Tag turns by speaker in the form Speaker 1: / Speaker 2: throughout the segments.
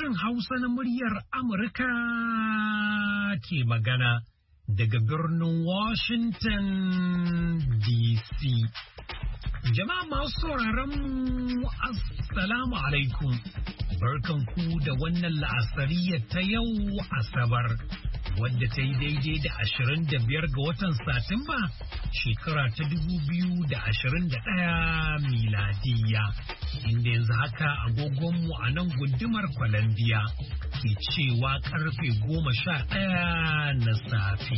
Speaker 1: Sashen Hausa na muryar Amurka ke magana daga birnin Washington DC. Jama'a masu sauraron mu Assalamu alaikum. Barkanku da wannan la'asariyar ta yau Asabar, wadda ta yi daidai da 25 ga watan Satumba, shekara ta 2021 miladiya. Inda yanzu haka agogonmu a nan gundumar Columbia ke cewa karfe 11 na safe.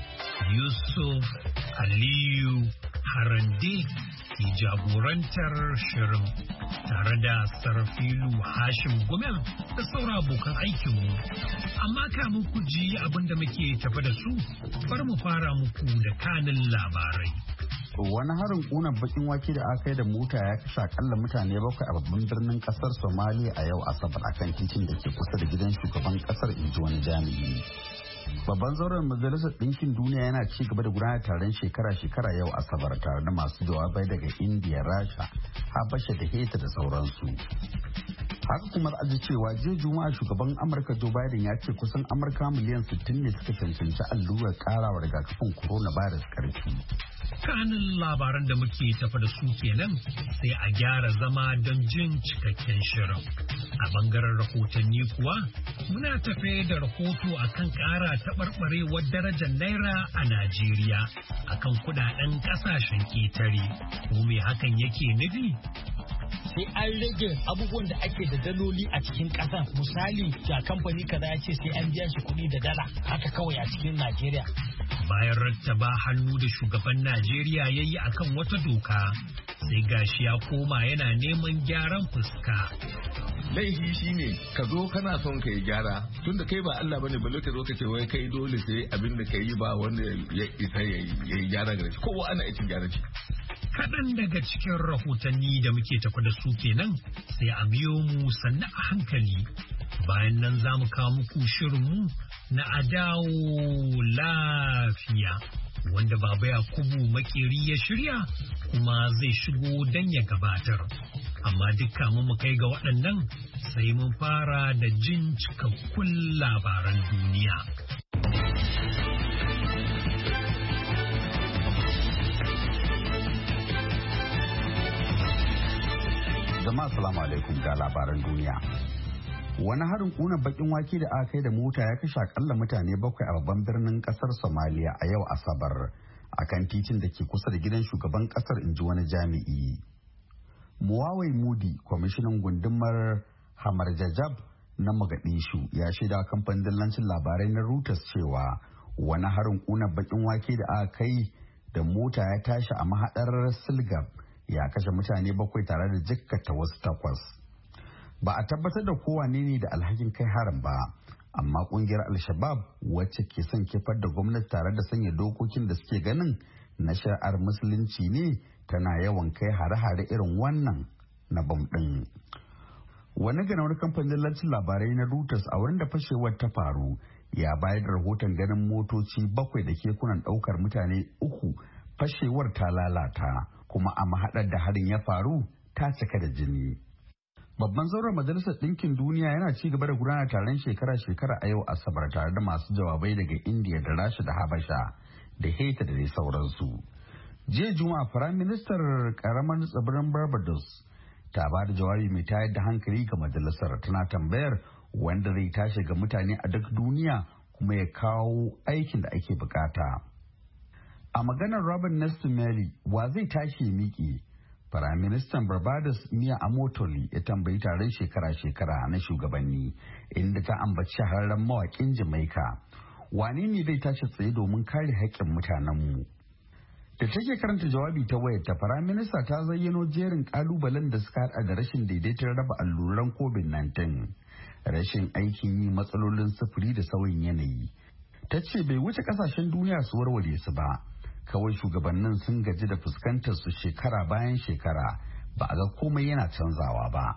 Speaker 1: Yusuf Aliyu Harande ke jagorantar shirin tare da Sarfilu Hashim Gumel da saura abokan aikinmu. Amma kamun ku ji abin da muke tafa da su, bari mu fara muku da kanin labarai.
Speaker 2: Wani harin ƙunar bakin wake da aka yi da mota ya kashe akalla mutane 7 a babban birnin kasar Somalia a yau Asabar akan titin da ke kusa da gidan shugaban kasar, inji wani jami'i. Babban zauren majalisar ɗinkin duniya yana ci gaba da gudanar taron shekara-shekara yau Asabar tare da masu jawabai daga Indiya, Rasha, Habasha da Heta da sauransu. Haka kuma aji cewa jiya Juma'a shugaban Amurka Joe Biden ya ce kusan Amurka miliyan 60 ne suka cancanci allurar karawa rigakafin coronavirus karfi.
Speaker 1: Kanin labaran da muke tafa da su kenan, sai a gyara zama don jin cikakken shirin. A bangaren rahotanni kuwa muna tafe da rahoto akan ƙara taɓarɓarewar darajar naira a Najeriya akan kudaden ƙasashen ƙetare. Ko me hakan yake nufi?
Speaker 3: Sai an rage abubuwan da ake da daloli a cikin ƙasa. Misali, ga kamfani kaza ya ce sai an biya shi kuɗi da dala haka kawai a cikin Najeriya.
Speaker 1: Bayan rattaba hannu da shugaban Najeriya ya yi akan wata doka, sai gashi ya koma yana neman gyaran fuska.
Speaker 4: Laifi shi ne ka zo kana son ka yi gyara, tunda kai ba Allah bane, balle ka zo ka ce wai kai dole sai abin da ka yi ba wanda ya isa ya yi gyara gare shi. Kowa ana aikin gyara shi.
Speaker 1: Kaɗan daga cikin rahotanni da muke tafa da su kenan, sai a biyo mu sannu a hankali. Bayan nan za mu kawo muku shirinmu na Adawo Lafiya, wanda Baba Yakubu Makeri ya shirya kuma zai shigo don ya gabatar. Amma dukka mu kai ga waɗannan sai mun fara da jin cikakkun labaran duniya.
Speaker 2: Jama'a salamu alaikum ga labaran duniya. Wani harin kuna bakin wake da aka kai da mota ya kashe akalla mutane 7 a babban birnin kasar Somalia a yau Asabar akan titin da ke kusa da gidan shugaban kasar, inji wani jami'i. Muwawai Mudi, kwamishinan gundumar Hamarjajab na Mogadishu, ya shaida kamfanin dillancin labarai na Reuters cewa wani harin kuna bakin wake da aka kai da mota ya tashi a mahadar Silgab ya kashe mutane 7 tare da jikkata wasu 8. Ba a tabbatar da kowane ne da alhakin kai harin ba, amma kungiyar Al-Shabaab wacce ke son kifar da gwamnati tare da sanya dokokin da suke ganin na shari'ar musulunci ne, tana yawan kai hare-hare irin wannan na bam ɗin. Wani ganawar kamfanin lancin labarai na Reuters a wurin da fashewar ta faru ya bayar da rahoton ganin motoci 7 da kekunan ɗaukar mutane 3 fashewar ta lalata, kuma a mahaɗar da harin ya faru ta cika da jini. Babban zauren Majalisar Ɗinkin Duniya yana ci gaba da gudanar taron shekara-shekara a yau Asabar tare da masu jawabai daga Indiya da Rasha da Habasha da Haiti da dai sauransu. Jiya Juma'a Firayim Ministar Karamar tsibirin Barbados ta ba da jawabi mai tayar da hankali ga majalisar, tana tambayar wanda zai tashi ga mutane a duk duniya kuma ya kawo aikin da ake bukata. A maganar Robin Nestor Mary, wa zai tashi ya miƙe? Firaministan Barbados Mia Amotoli ya tambayi taron shekara-shekara na shugabanni, inda ta ambaci shahararren mawaƙin Jamaica. Wane ne zai tashi tsaye domin kare haƙƙin mutanenmu? Da take karanta jawabi ta wayar ta, Firaminista ta zayyano jerin ƙalubalen da suka haɗa da rashin daidaiton raba alluran COVID-19, rashin aikin yi, matsalolin sufuri da sauyin yanayi. Ta ce bai wuce ƙasashen duniya su warware su ba. Kawai shugabannin sun gaji da fuskantar su shekara bayan shekara, ba a ga komai yana canzawa ba.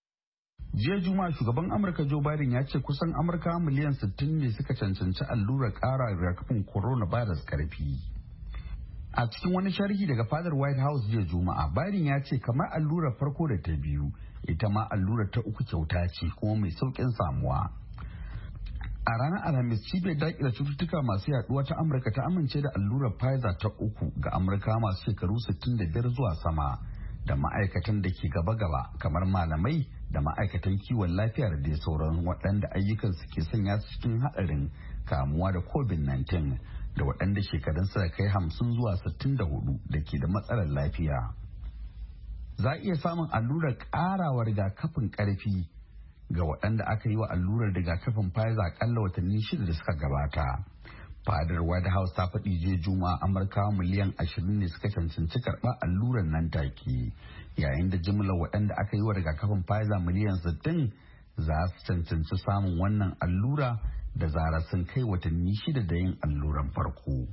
Speaker 2: Jiya Juma'a shugaban Amurka Joe Biden ya ce kusan Amurka miliyan 60 ne suka cancanci allurar ƙara rigakafin coronavirus karfi. A cikin wani sharhi daga fadar White House jiya Juma'a, Biden ya ce kamar allurar farko da ta biyu, ita ma allurar ta uku kyauta ce kuma mai sauƙin samuwa. A ranar Alhamis, cibiyar daƙile cututtuka masu yaduwa ta Amurka ta amince da allurar Pfizer ta uku ga Amurka masu shekaru 65 zuwa sama da ma'aikatan da ke gaba-gaba kamar malamai da ma'aikatan kiwon lafiya da dai sauran waɗanda ayyukan su ke sanya su cikin haɗarin kamuwa da COVID-19 da waɗanda shekarun suka kai 50 zuwa 64 da ke da matsalar lafiya. Za a iya samun allurar ƙarawa rigakafin ƙarfi ga waɗanda aka yi wa allurar rigakafin Pfizer akalla watanni 6 da suka gabata. Fadar White House ta faɗi jiya Juma'a Amurkawa miliyan 20 ne suka cancanci karɓar allurar nan take, yayin da jimlar waɗanda aka yi wa rigakafin Pfizer miliyan 60 za su cancanci samun wannan allura da zarar sun kai watanni 6 da yin alluran farko.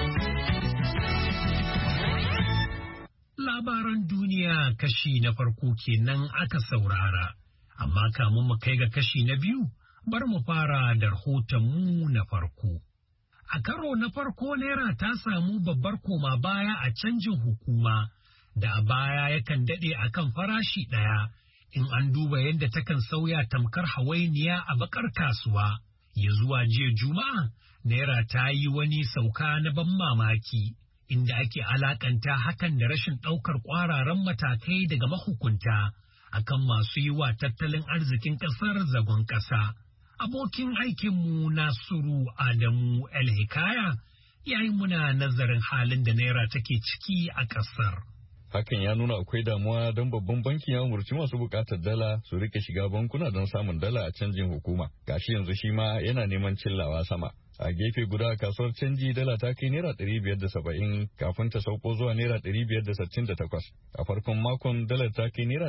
Speaker 1: Labaran duniya kashi na farko kenan aka saurara, amma kamun mu kai ga kashi na biyu, bar mu fara da rahotonmu na farko. A karo na farko Naira ta samu babbar koma baya a canjin hukuma da a baya yakan daɗe a kan farashi ɗaya in an duba yadda takan sauya tamkar hawainiya a bakar kasuwa. Ya zuwa jiya Juma'a, Naira ta yi wani sauka na ban mamaki inda ake alakanta hakan da rashin ɗaukar ƙwararan matakai daga mahukunta akan masu yi wa tattalin arzikin ƙasar zagon ƙasa. Abokin aikinmu Nasiru Adamu El-Hikaya ya yi muna nazarin halin da Naira take ciki a ƙasar.
Speaker 5: Hakan ya nuna akwai damuwa don babban bankin ya umarci masu buƙatar dala su rike shiga bankuna don samun dala a canjin hukuma. Gashi yanzu shi ma yana neman cillawa sama. A gefe guda kasuwar canji dala ta kai Naira 570 kafin ta sauko zuwa Naira 568. A farkon makon dalar ta kai Naira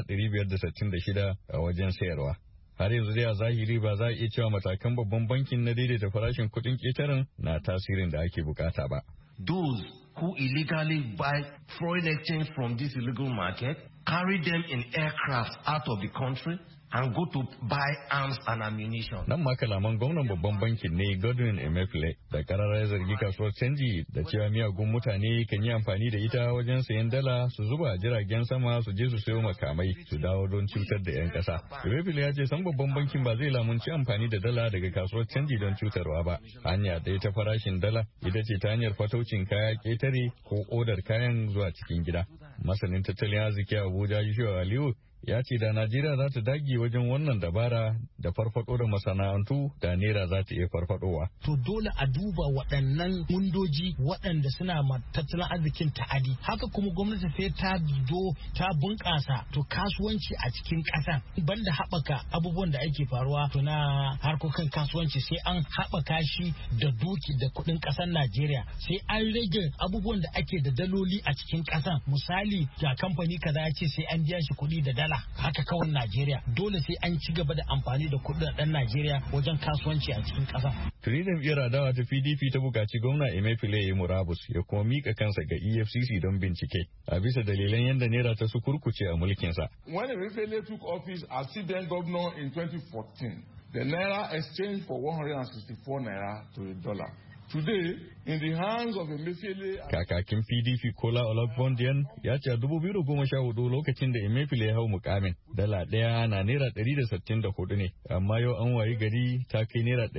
Speaker 5: 566 a wajen sayarwa. Har yanzu dai a zahiri ba za a iya cewa matakan babban bankin na daidaita farashin kuɗin ƙetaren na tasirin da ake bukata ba.
Speaker 6: Those who illegally buy foreign exchange from this illegal market carry them in aircraft out of the country and go to buy arms and ammunition.
Speaker 5: Nan ma kalaman gwamnan babban bankin ne Godwin Emefiele da kararar zargi kasuwar canji da cewa miyagun mutane kan yi amfani da ita wajen sayan dala su zuba jiragen sama su je su sayo makamai su dawo don cutar da 'yan kasa. Emefiele ya ce san babban bankin ba zai lamunci amfani da dala daga kasuwar canji don cutarwa ba. Hanya ɗaya ta farashin dala ita ce ta hanyar fataucin kaya ƙetare ko odar kayan zuwa cikin gida. Masanin tattalin arziki Abuja Yusuf Aliyu ya ce da Najeriya za ta dage wajen wannan dabara da farfado da masana'antu da Naira za ta iya farfadowa.
Speaker 3: To dole a duba waɗannan mundoji waɗanda suna ma tattalin arzikin ta'adi. Haka kuma gwamnati sai ta zo ta bunƙasa to kasuwanci a cikin ƙasa. Banda haɓaka abubuwan da ake faruwa to na harkokin kasuwanci sai an haɓaka shi da duki da kuɗin ƙasar Najeriya. Sai an rage abubuwan da ake da daloli a cikin ƙasa. Misali ga kamfani kaza ya ce sai an biya shi kuɗi da dala. Haka kawai Najeriya dole sai an ci gaba da amfani da kuɗaɗen Najeriya wajen kasuwanci a cikin ƙasa.
Speaker 5: Tuni jam'iyyar adawa ta PDP ta buƙaci gwamna Emefiele ya yi murabus ya kuma mika kansa ga EFCC don bincike a bisa dalilan yadda Naira ta su kurkuce a mulkinsa.
Speaker 7: When Emefiele took office as then governor in 2014, the Naira exchanged for 164 Naira to a dollar. Today, in the hands of Emefiele...
Speaker 5: Kakakin PDP Kola Olagbondiyan ya ce a 2014 lokacin da Emefiele ya hau mukamin, dala ɗaya na Naira 164 ne, amma yau an wayi gari ta kai Naira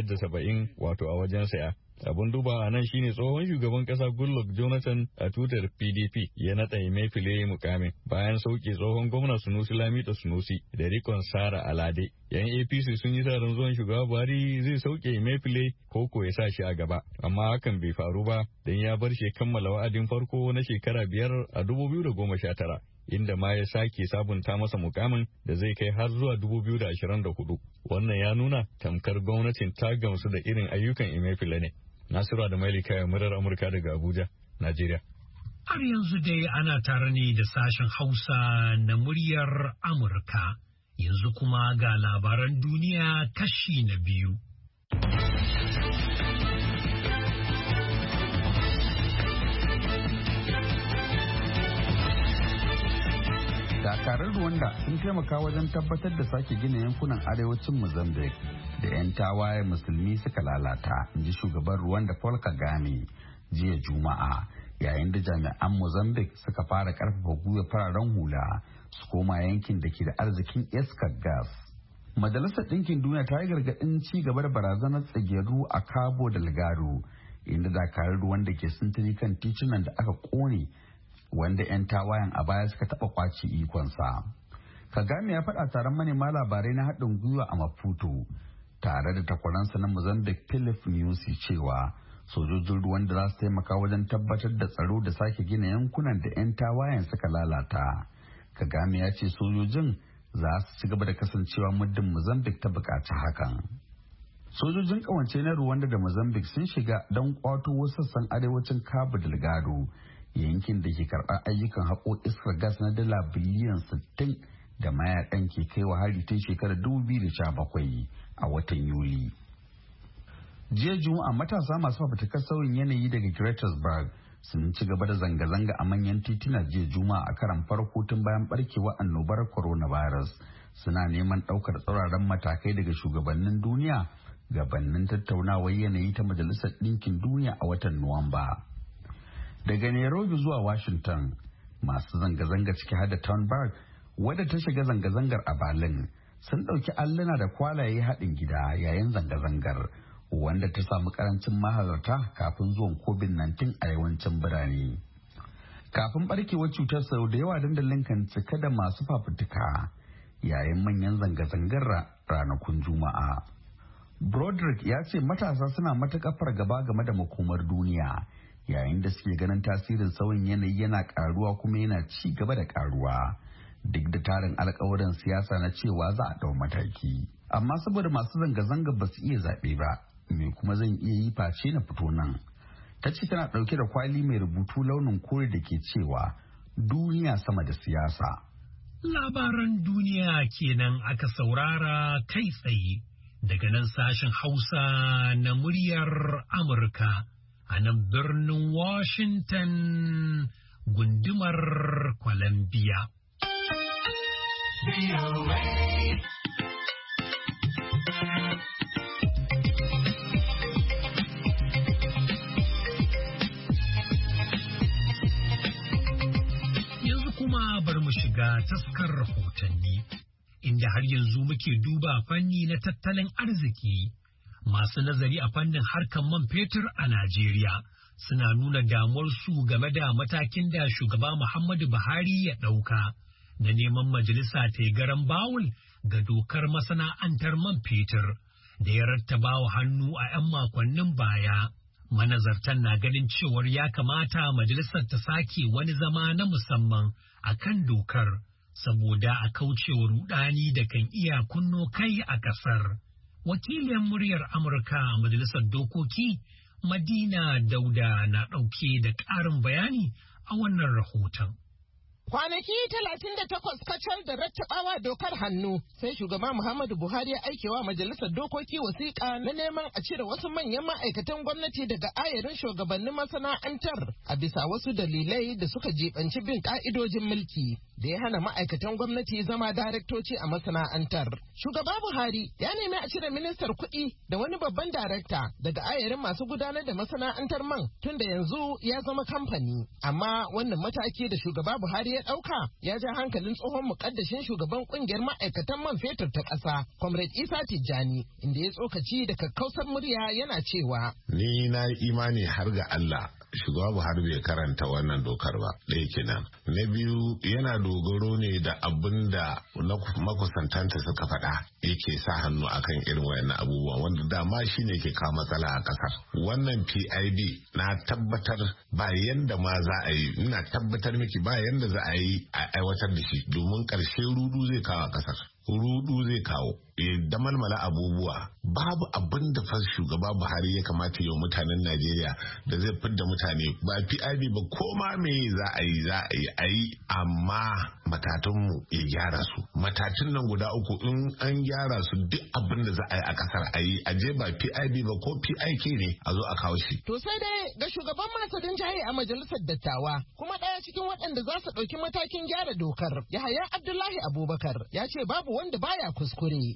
Speaker 5: 570 wato a wajen saya. Abun duba a nan shine tsohon shugaban kasa Goodluck Jonathan a tutar PDP ya naɗa Emefiele mukamin bayan sauke tsohon gwamna Sunusi Lamido Sunusi da rikon Sara Alade. Yan APC sun yi taron zuwan shugaba Buhari zai sauke Emefiele ko ya sa shi a gaba, amma hakan bai faru ba don ya bar shi kammala wa'adin farko na shekara 5 a 2019. Inda ma ya sake sabunta masa mukamin da zai kai har zuwa 2024. Wannan ya nuna tamkar gwamnatin ta gamsu da irin ayyukan Emefiele ne. Nasiru da Maili Kaya, murar Amurka daga Abuja, Najeriya.
Speaker 1: Har yanzu dai ana tare ne da sashen Hausa na muryar Amurka. Yanzu kuma ga labaran duniya kashi na biyu.
Speaker 2: Dakarun Rwanda sun taimaka wajen tabbatar da sake gina yankunan arewacin Mozambique da 'yan tawaye musulmi suka lalata, in ji shugaban Rwanda Paul Kagame jiya Juma'a, yayin da jami'an Mozambique suka fara karfafa gwiwa fararen hula su koma yankin da ke da arzikin iskar gas. Majalisar Ɗinkin Duniya ta yi gargaɗin ci gaba da barazanar tsageru a Cabo Delgado, inda dakarun ruwan da ke sintiri kan titunan da aka ƙone wanda 'yan tawayen a baya suka taɓa kwace ikonsa. Kagame ya faɗa taron manema labarai na haɗin gwiwa a Maputo tare da takwaransa na Mozambique Philip Nyusi cewa sojojin ruwan da za su taimaka wajen tabbatar da tsaro da sake gina yankunan da 'yan tawayen suka lalata. Kagame ya ce sojojin za su ci gaba da kasancewa muddin Mozambique ta buƙaci hakan. Sojojin ƙawance na Rwanda da Mozambique sun shiga don kwato wasu sassan arewacin Cabo Delgado, yankin da ke karɓar ayyukan haƙo iskar gas na dala biliyan 60 da mayakan ke kai wa hari tun shekarar 2017 a watan Yuli. Jiya Juma'a matasa masu fafutukar sauyin yanayi daga Gretersburg sun ci gaba da zanga-zanga a manyan tituna jiya Juma'a a karan farko tun bayan barkewar annobar coronavirus. Suna neman ɗaukar tsauraran matakai daga shugabannin duniya gabanin tattaunawar yanayi ta Majalisar Ɗinkin Duniya a watan Nuwamba. Daga Nairobi zuwa Washington, masu zanga-zanga ciki har da Thunberg wadda ta shiga zanga-zangar a Berlin sun ɗauki alluna da kwalaye haɗin gida yayin zanga-zangar wanda ta samu karancin mahalarta kafin zuwan COVID-19 a yawancin birane. Kafin barkewar cutar sau da yawa dandalin kan cika da masu fafutuka yayin manyan zanga-zangar ranakun Juma'a. Broderick ya ce matasa suna matuƙar fargaba game da makomar duniya yayin da suke ganin tasirin sauyin yanayi yana ƙaruwa kuma yana ci gaba da ƙaruwa. Duk da tarin alkawarin siyasa na cewa za a ɗau mataki. Amma saboda masu zanga-zanga ba su iya zaɓe ba, me kuma zan iya yi face na fito nan. Ta ce tana ɗauke da kwali mai rubutu launin kore da ke cewa duniya sama da siyasa.
Speaker 1: Labaran duniya kenan aka saurara kai tsaye daga nan sashen Hausa na muryar Amurka a nan birnin Washington gundumar Columbia. Yanzu kuma bar mu shiga taskar rahotanni, inda har yanzu muke duba fanni na tattalin arziki. Masu nazari a fannin harkar man fetur a Najeriya suna nuna damuwarsu game da matakin da shugaba Muhammadu Buhari ya ɗauka. Na neman majalisa ta yi garan bawul ga dokar masana'antar man fetur da ya rattaba wa hannu a 'yan makonnin baya. Manazartan na ganin cewar ya kamata majalisar ta sake wani zama na musamman a kan dokar saboda a kaucewa rudani da kan iya kunno kai a ƙasar. Wakiliyar muryar Amurka a majalisar dokoki Madina Dauda na ɗauke da ƙarin bayani a wannan rahoton.
Speaker 8: Kwanaki 38 kacal da rattabawa dokar hannu sai shugaba Muhammadu Buhari ya aikewa majalisar dokoki wasiƙa na neman a cire wasu manyan ma'aikatan gwamnati daga ayarin shugabannin masana'antar a bisa wasu dalilai da suka jibanci bin ka'idojin mulki da ya hana ma'aikatan gwamnati zama daraktoci a masana'antar. Shugaba Buhari ya nemi a cire ministar kuɗi da wani babban darakta daga ayarin masu gudanar da masana'antar man tun da yanzu ya zama kamfani. Amma wannan mataki da shugaba Buhari ya ɗauka ya ja hankalin tsohon mukaddashin shugaban kungiyar ma'aikatan man fetur ta ƙasa, Comrade Isa Tijjani, inda ya tsokaci da kakkausar murya yana cewa.
Speaker 9: Ni na yi imani har ga Allah shugaba Buhari bai karanta wannan dokar ba, ɗaya kenan. Na biyu yana dogaro ne da abin da makusantanta suka faɗa yake sa hannu akan irin wayannan abubuwan wanda dama shi ne ke kawo matsala a ƙasar. Wannan PID na tabbatar ba yanda ma za a yi, ina tabbatar miki ba yanda za a yi a aiwatar da shi domin ƙarshe rudu zai kawo a ƙasar. Rudu zai kawo da malmala abubuwa babu abin da fa shugaba Buhari ya kamata yau mutanen Najeriya da zai fidda mutane ba PIB ba koma me za a yi amma matatunmu ya gyara su matatun nan guda uku in an gyara su duk abin da za a yi a kasar a yi a je ba PIB ba ko PIK ne a zo a kawo shi.
Speaker 8: To sai dai ga shugaban masadin jahi a majalisar dattawa kuma ɗaya cikin waɗanda za su ɗauki matakin gyara dokar Yahaya Abdullahi Abubakar ya ce babu wanda baya kuskure.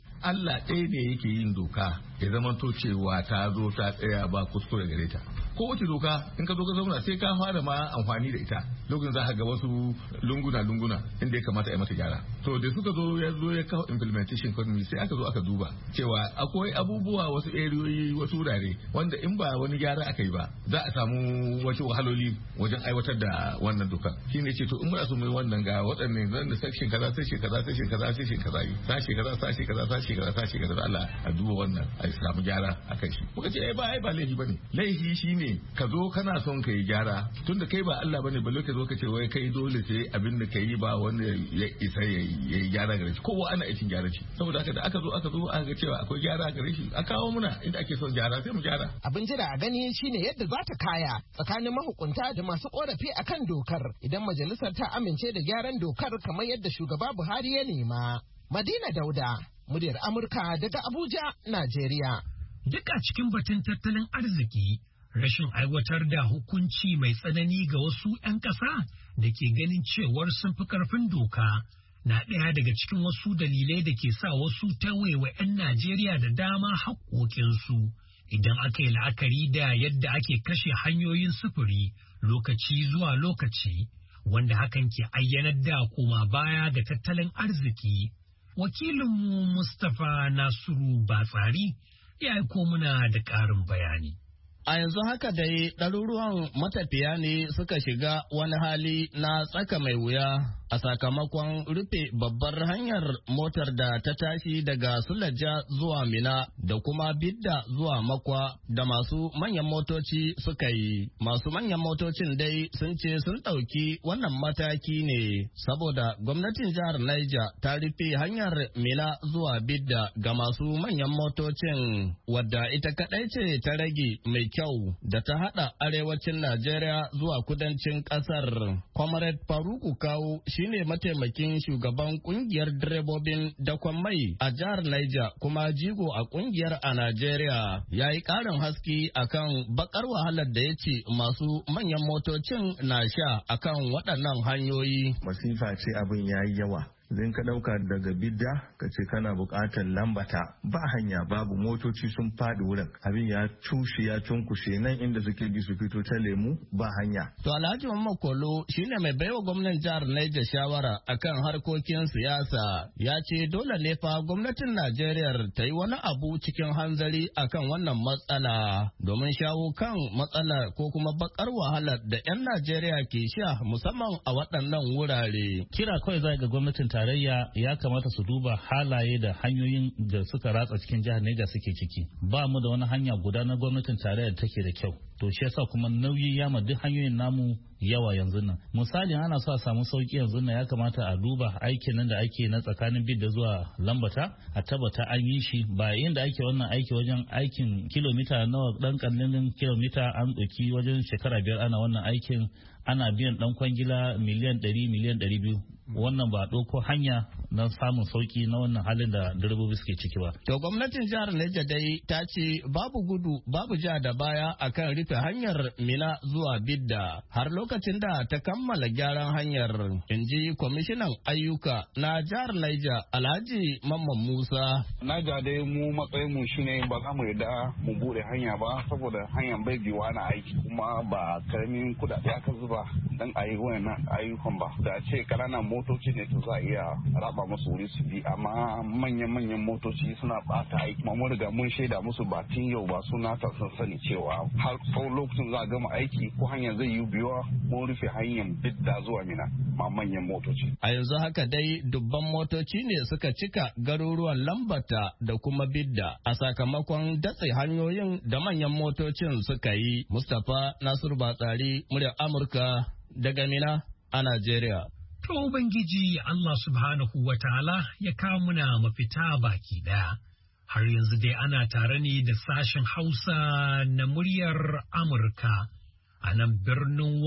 Speaker 4: Allah ɗaya ne yake yin doka ya zama to cewa ta zo ta tsaya ba kuskure gare ta. Kowace doka in ka zo ka zauna sai ka fara ma amfani da ita lokacin za ka ga wasu lunguna inda ya kamata a yi mata gyara. To da suka zo ya kawo implementation committee sai aka zo aka duba cewa akwai abubuwa wasu eriyoyi wasu wurare wanda in ba wani gyara aka yi ba za a samu wasu wahaloli wajen aiwatar da wannan doka. Shi ne ce to in muna so mu yi wannan ga waɗanne zan da section kaza sai kaza sai kaza sai kaza sashi kaza sashi kaza sashi kaza sashi kaza da Allah a duba wannan a samu gyara akan shi. Muka ce ba laifi bane. Laifi shine ka zo kana son ka yi gyara tunda kai ba Allah bane balle ka zo ka ce wai kai dole sai abin da ka yi ba wanda ya isa ya yi gyara gare shi. Kowa ana aikin gyara shi. Saboda haka da aka zo aka ga cewa akwai gyara gare shi a kawo muna inda ake son gyara sai mu gyara.
Speaker 8: Abin jira a gani shine yadda za ta kaya tsakanin mahukunta da masu korafi akan dokar idan majalisar ta amince da gyaran dokar kamar yadda shugaba Buhari ya nema. Madina Dauda, muryar Amurka daga Abuja, Najeriya.
Speaker 1: Duk a cikin batun tattalin arziki, rashin aiwatar da hukunci mai tsanani ga wasu 'yan ƙasa da ke ganin cewar sun fi ƙarfin doka na ɗaya daga cikin wasu dalilai da ke sa wasu tawayewa 'yan Najeriya da dama haƙoƙinsu idan aka yi la'akari da yadda ake kashe hanyoyin sufuri lokaci zuwa lokaci, wanda hakan ke ayyanar da koma baya ga tattalin arziki. Wakilinmu Mustapha Nasiru Batsari ya aiko muna da ƙarin bayani.
Speaker 10: A yanzu haka dai ɗaruruwan matafiya ne suka shiga wani hali na tsaka mai wuya a sakamakon rufe babbar hanyar motar da ta tashi daga Sulaja zuwa Mina da kuma Bidda zuwa Makwa da masu manyan motoci suka yi. Masu manyan motocin dai sun ce sun ɗauki wannan mataki ne saboda gwamnatin jihar Niger ta rufe hanyar Mina zuwa Bidda ga masu manyan motocin wadda ita kaɗai ce ta rage mai kyau da ta haɗa arewacin Najeriya zuwa kudancin ƙasar. Comrade Faruku Kawu shine mataimakin shugaban kungiyar direbobin dakon mai a jihar Niger kuma jigo a kungiyar a Najeriya. Ya yi ƙarin haske akan bakar wahalar da ya ce masu manyan motocin na sha akan waɗannan hanyoyi.
Speaker 11: Masifa ce abin ya yi yawa. Idan ka ɗauka daga Bidda ka ce kana buƙatar Lambata ba hanya babu motoci sun faɗi wurin abin ya cushe ya cunkushe nan inda suke bi su fito ta Lemu ba hanya.
Speaker 10: To Alhaji Muhammad Kolo shine mai baiwa gwamnan jihar Niger shawara akan harkokin siyasa ya ce dole ne fa gwamnatin Najeriya ta yi wani abu cikin hanzari akan wannan matsala domin shawo kan matsalar ko kuma bakar wahalar da 'yan Najeriya ke sha musamman a waɗannan wurare.
Speaker 12: Kira kawai zai ga gwamnatin tarayya ya kamata su duba halaye da hanyoyin da suka ratsa cikin jihar Niger suke ciki. Ba mu da wani hanya guda na gwamnatin tarayya da take da kyau. To shi yasa kuma nauyi ya ma duk hanyoyin namu yawa yanzu nan. Misali ana so a samu sauki yanzu nan ya kamata a duba aikin nan da ake na tsakanin Bidda zuwa Lambata a tabbata an yi shi ba inda ake wannan aiki wajen aikin kilomita nawa dan kallin kilomita an ɗauki wajen shekara 5 ana wannan aikin ana biyan dan kwangila miliyan 100 miliyan 200 wannan ba ɗauko hanya na samun sauki na wannan halin da direbobi suke ciki ba.
Speaker 10: To gwamnatin jihar Niger dai ta ce babu gudu babu ja da baya akan rufe hanyar Mina zuwa Bidda har lokacin da ta kammala gyaran hanyar, in ji kwamishinan ayyuka na jihar Niger Alhaji Mamman Musa.
Speaker 13: Niger dai mu matsayin mu shine ba za mu yarda mu bude hanya ba saboda hanyar bai biwa na aiki kuma ba karamin kudade aka zuba dan a yi wannan ayyukan ba. Da ce ƙananan motoci ne to za a iya raba musu wuri su bi amma manyan motoci suna bata aiki kuma mun riga mun shaida musu ba tun yau ba suna ta sun sani cewa har tsawon lokacin za a gama aiki ko hanyar zai yi biyuwa mun rufe hanyar Bidda zuwa Mina ma manyan motoci.
Speaker 10: A yanzu haka dai dubban motoci ne suka cika garuruwan Lambata da kuma Bidda a sakamakon datse hanyoyin da manyan motocin suka yi. Mustapha Nasiru Batsari, muryar Amurka daga Mina a Najeriya.
Speaker 1: To Ubangiji Allah subhanahu wa ta'ala ya kawo muna mafita baki ɗaya. Har yanzu dai ana tare ne da sashen Hausa na muryar Amurka a nan birnin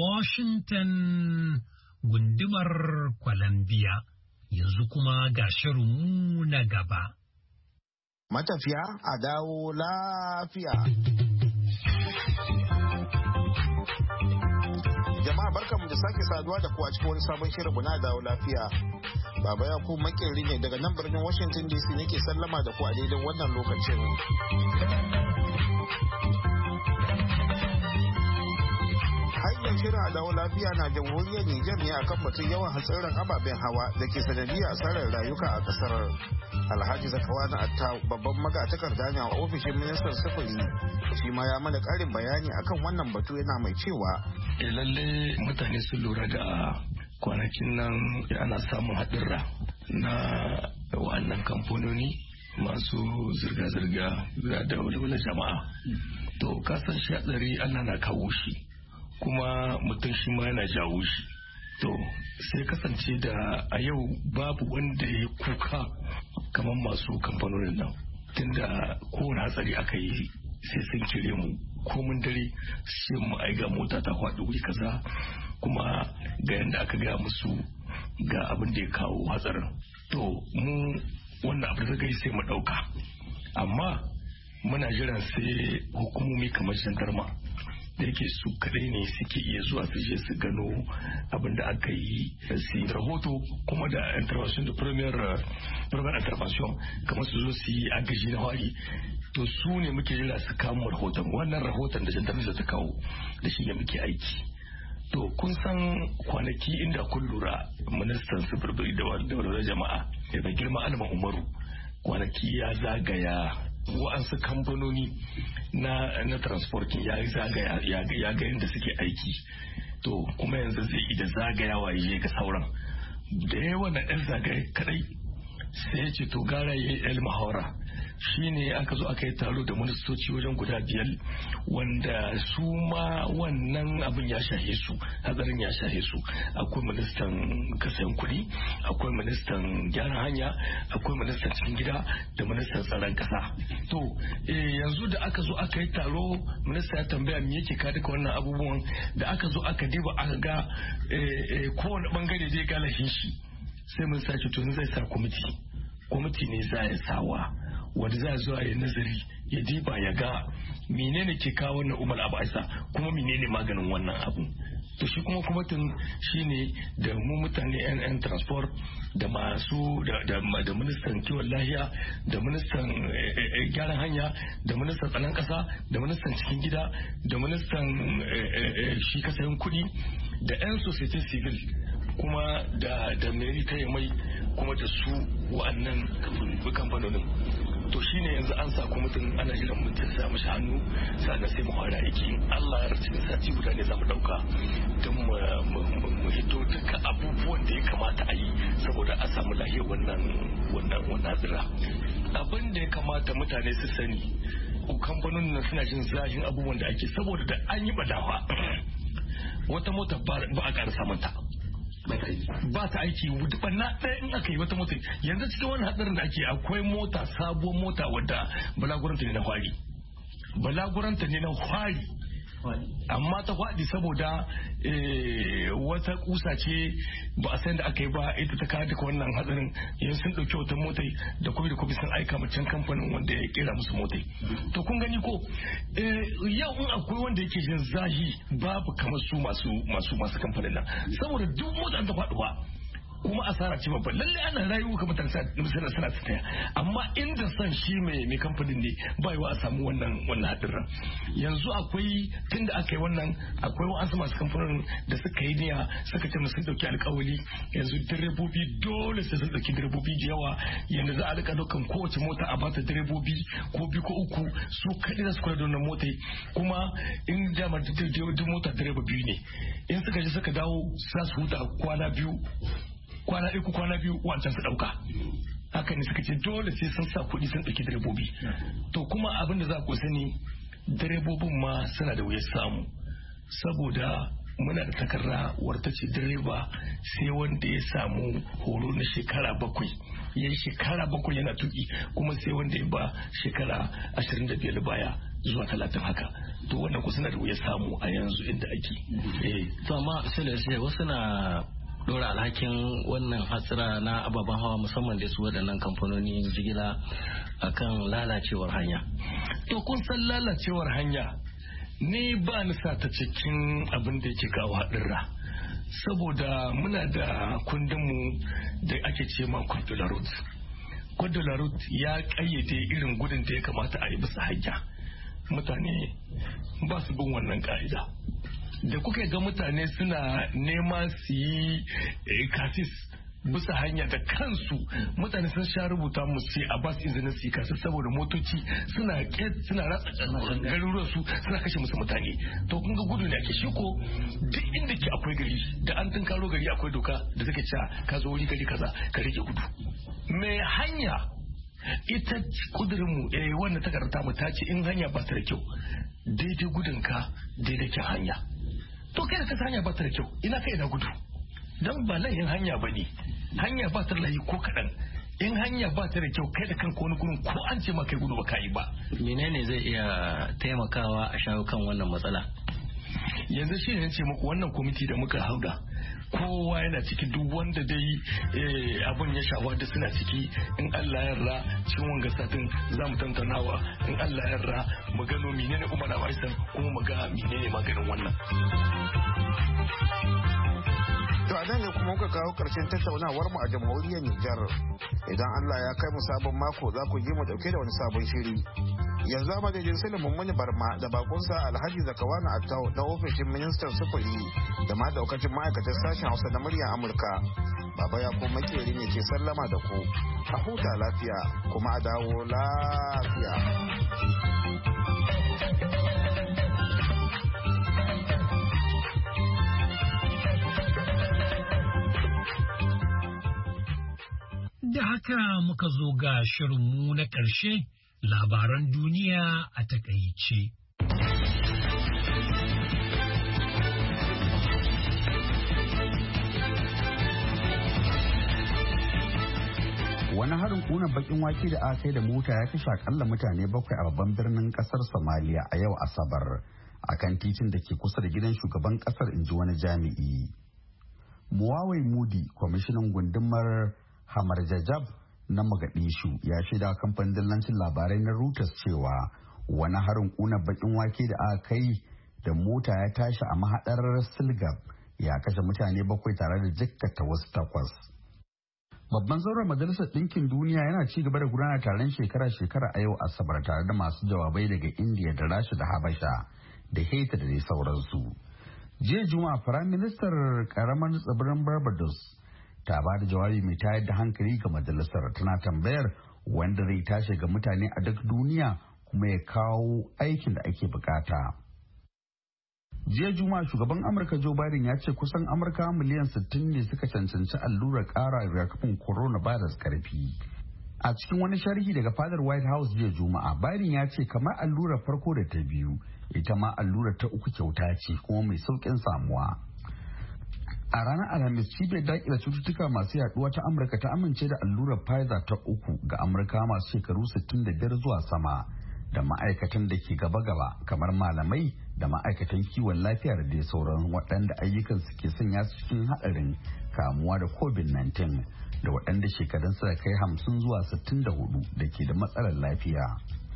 Speaker 1: Washington gundumar Columbia. Yanzu kuma ga shirinmu na gaba.
Speaker 14: Matafiya a dawo lafiya. Jama'a barkanmu da sake saduwa da kuwa cikin wani sabon shirin na dawo lafiya. Baba Yakubu Makeri ne daga nan birnin Washington DC nake sallama da ku a daidai wannan lokacin. Hanyar shirin adawa lafiya na jamhuriyar Nijar ne akan batun yawan hatsarin ababen hawa da ke sanadiyar asarar rayuka a kasar. Alhaji Zakawana Atta babban magatakarda ne a ofishin ministan sufuri shi ma ya mana karin bayani akan wannan batu yana mai cewa.
Speaker 15: Lalle mutane sun lura da kwanakin nan ana samun haɗurra na wannan kamfanoni masu zirga-zirga da walwalar jama'a. To kasan shi hatsari Allah na kawo shi kuma mutum shi ma yana jawo shi. To sai kasance da a yau babu wanda ya kuka kamar masu kamfanonin nan, tunda kowane hatsari aka yi sai sun kire mu komin dare sai mu aiga mota ta faɗi wuri kaza kuma ga yadda aka gaya musu ga abin da ya kawo hatsarin. To mu wannan abu da sai mu ɗauka, amma muna jiran sai hukumomi kamar jandarma da yake su kadai ne suke iya zuwa su je su gano abin da aka yi, su yi rahoto kuma da intervention da premier intervention kamar su zo su yi agaji na wari. To su ne muke jira su kawo rahoton, wannan rahoton da jandarma ta kawo da shi ne muke aiki. To kun san kwanaki inda kun lura ministan sufurbiri da walwalar jama'a da girma Alma Umaru kwanaki ya zagaya wa'ansu kamfanoni na transporting ya zagaya ya ga yadda suke aiki. To kuma yanzu zai ida zagayawa ya ga sauran da yawa na ɗan zagaye kadai sai ya ce to gara ya yi el mahawara. Shi ne aka zo aka yi taro da ministoci wajen guda 5 wanda su ma wannan abin ya shahe su, hatsarin ya shahe su. Akwai ministan kasayin kuɗi, akwai ministan gyaran hanya, akwai ministan cikin gida da ministan tsaron kasa. To yanzu da aka zo aka yi taro minista ya tambaya me yake ka duka wannan abubuwan, da aka zo aka diba aka ga kowane bangare zai galashin shi, sai mun sake tuni zai sa kwamiti ne za ya sawa wanda za zuwa ya nazari ya diba ya ga menene ke kawo wannan umar abu aisa kuma menene maganin wannan abu. To shi kuma kwamitin shine da mu mutane yan transport da masu da ministan kiwon lahiya da ministan gyaran hanya da ministan tsaron kasa da ministan cikin gida da ministan shi kasayin kuɗi da yan society civil kuma da mai ta mai kuma da su wa'annan kamfanonin. To shine yanzu an sa kwamitin ana jiran mutum sa mashi hannu sannan sai mu fara aiki. Allah ya rasu sati guda ne za mu dauka don mu hito duka abubuwan da ya kamata a yi saboda a samu lahiyar wannan tsira. Abin da ya kamata mutane su sani kamfanonin nan suna jin zahin abubuwan da ake saboda da an yi badawa wata mota ba a ƙara samunta. Ba ta aiki banna ɗaya in aka yi wata mota. Yanzu cikin wani hadarin da ake akwai mota, sabuwar mota wadda balaguranta ne na hwari amma ta faɗi saboda wata kusa ce ba a san da aka yi ba ita ta kawo duka wannan hatsarin. yanzu sun ɗauki wata motai da kuma sun aika macen kamfanin wanda ya kera musu motai. To kun gani ko yau in akwai wanda yake jin zahi babu kamar su masu kamfanin nan saboda duk mota an ta faɗi ba kuma asara ce babban. Lalle ana rayuwa kamar suna tsaya amma inda son shi mai kamfanin ne ba yiwa a samu wannan hadirin. Yanzu akwai tun da aka yi wannan akwai wa'ansu masu kamfanin da suka yi niyya suka ce sun dauki alkawali yanzu direbobi dole sai sun dauki direbobi da yawa yanda za a rika daukan kowace mota a bata direbobi ko 2 ko 3 su kaɗai za su kula da wannan motai kuma in jamar duk mota direba 2 ne in suka je suka dawo za su huta kwana 2 wancan su dauka. Haka ne suka ce dole sai sun sa kuɗi sun ɗauki direbobi. To kuma abin da za ku sani direbobin ma suna da wuyar samu saboda muna da takarda warta ce direba sai wanda ya samu horo na shekara 7 ya yi shekara 7 yana tuki kuma sai wanda ya ba shekara 25 baya zuwa 30 haka. To wannan ku suna da wuyar samu a yanzu inda ake.
Speaker 10: To amma sai wasu na dora alhakin wannan hatsira na ababen hawa musamman da su waɗannan kamfanonin jigila akan lalacewar hanya.
Speaker 15: To kun san lalacewar hanya ne ba ni sa ta cikin abin da yake kawo haɗurra saboda muna da kundinmu da ake ce ma code de la route. Code de la route ya kayyade irin gudun da ya kamata a yi bisa hanya. Mutane ba su bin wannan ka'ida. Da kuka ga mutane suna nema su yi kasis bisa hanya da kansu, mutane sun sha rubuta musu a ba su izinin su yi kasis saboda motoci suna ratsa garuruwan su suna kashe musu mutane. To kun ga gudu ne ake shi ko duk inda ke akwai gari da an tunkaro gari akwai doka da take cewa ka zo wuri gari kaza ka rike gudu. Mai hanya ita kudurinmu wannan takarda mu ta ce in hanya ba ta da kyau daidai gudunka daidai kyan hanya. To kai da kasa hanya ba ta da kyau ina kai na gudu don ba layin hanya ba ne, hanya ba ta layi ko kaɗan. In hanya ba ta da kyau kai da kanka wani gurin ko an ce ma kai gudu ba ka yi ba.
Speaker 16: Menene zai iya taimakawa a shawo kan wannan matsala?
Speaker 15: Yanzu shi ne ce muku wannan kwamiti da muka hauda kowa yana ciki, duk wanda dai abun ya shafa da suna ciki. In Allah ya yarda cikin wanga satin za mu tantanawa, in Allah ya yarda mu gano menene Umar Abaisan kuma mu ga menene maganin wannan.
Speaker 14: To a nan ne kuma muka kawo karshen tattaunawar mu a jamhuriyar Nijar. Idan Allah ya kai mu sabon mako za ku ji mu dauke da wani sabon shiri. Yanzu a madadin Sulaiman Mani Barma da bakunsa Alhaji Zakawana Attau na ofishin ministan sufuri da ma daukacin ma'aikatan sashen Hausa na muryar Amurka. Baba ya ko makeri ne ke sallama da ku. A huta lafiya kuma a dawo lafiya.
Speaker 1: Da haka muka zo ga shirinmu na ƙarshe, labaran duniya a takaice.
Speaker 2: Wani harin kuna bakin wake da aka kai da mota ya kashe akalla mutane 7 a babban birnin kasar Somalia a yau Asabar, akan titin da ke kusa da gidan shugaban kasar, inji wani jami'i. Muwawai Mudi, kwamishinan gundumar Hamar Jajab na Mogadishu, ya shaida kamfanin dillancin labarai na Reuters cewa wani harin kuna bakin wake da aka kai da mota ya tashi a mahadar Silgab ya kashe mutane 7 tare da jikkata wasu 8. Babban zauren Majalisar Ɗinkin Duniya yana ci gaba da gudanar taron shekara-shekara a yau Asabar tare da masu jawabai daga Indiya da Rasha da Habasha da Haiti da dai sauransu. Jiya Juma'a Firayim Ministar karamar tsibirin Barbados ta ba da jawabi mai tayar da hankali ga majalisar, tana tambayar wanda zai tashi ga mutane a duk duniya kuma ya kawo aikin da ake bukata. Jiya Juma'a shugaban Amurka Joe Biden ya ce kusan Amurka miliyan 60 ne suka cancanci allurar ƙara rigakafin coronavirus karfi. A cikin wani sharhi daga fadar White House jiya Juma'a, Biden ya ce kamar allurar farko da ta biyu, ita ma allurar ta uku kyauta ce kuma mai sauƙin samuwa. A ranar Alhamis, cibiyar daƙile cututtuka masu yaduwa ta Amurka ta amince da allurar Pfizer ta uku ga Amurka masu shekaru 65 zuwa sama da ma'aikatan da ke gaba-gaba kamar malamai da ma'aikatan kiwon lafiya da dai sauran waɗanda ayyukan su ke sanya su cikin haɗarin kamuwa da COVID-19 da waɗanda shekarun suka kai 50 zuwa 64 da ke da matsalar lafiya.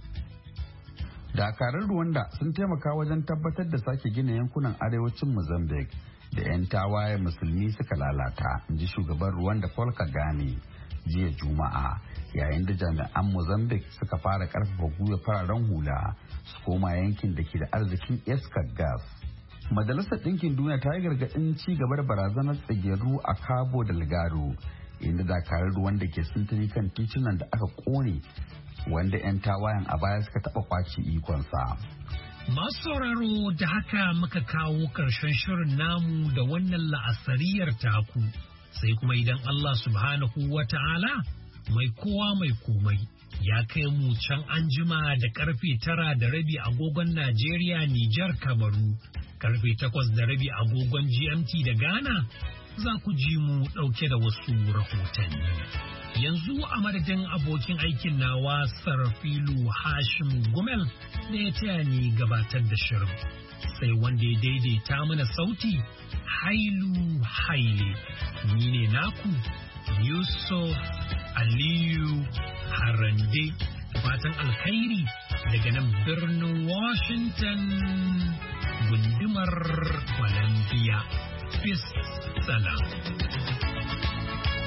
Speaker 2: Dakarun Rwanda sun taimaka wajen tabbatar da sake gina yankunan arewacin Mozambique da 'yan tawaye musulmi suka lalata, in ji shugaban Rwanda Paul Kagame jiya Juma'a, yayin da jami'an Mozambique suka fara karfafa gwiwa fararen hula su koma yankin da ke da arzikin iskar gas. Majalisar Ɗinkin Duniya ta yi gargaɗin ci gaba da barazanar tsageru a Cabo Delgado, inda dakarun ruwan da ke sintiri kan titunan da aka kone wanda 'yan tawayen a baya suka taɓa kwace ikonsa.
Speaker 1: Masu sauraro da haka muka kawo ƙarshen shirin namu da wannan la'asariyar taku, sai kuma idan Allah subhanahu wa ta'ala mai kowa mai komai ya kai mu can anjima da karfe 9:30 agogon Najeriya, Nijar, Kamaru, karfe 8:30 agogon GMT da Ghana, za ku ji mu ɗauke da wasu rahotanni. Yanzu a madadin abokin aikin nawa Sarfilu Hashim Gumel da ya taya ni gabatar da shirin, sai wanda ya daidaita mana sauti Hailu Haile, ni ne naku Yusuf Aliyu Harande, fatan alkhairi daga nan birnin Washington gundumar Columbia. Bis salam.